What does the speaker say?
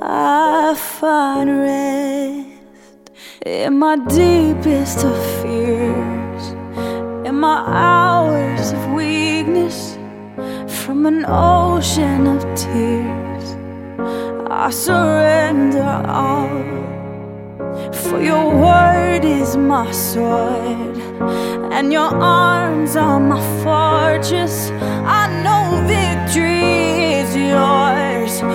I find rest in my deepest of fears, in my hours of weakness, from an ocean of tears. I surrender all, for your word is my sword, and your arms are my fortress. I know victory is yours.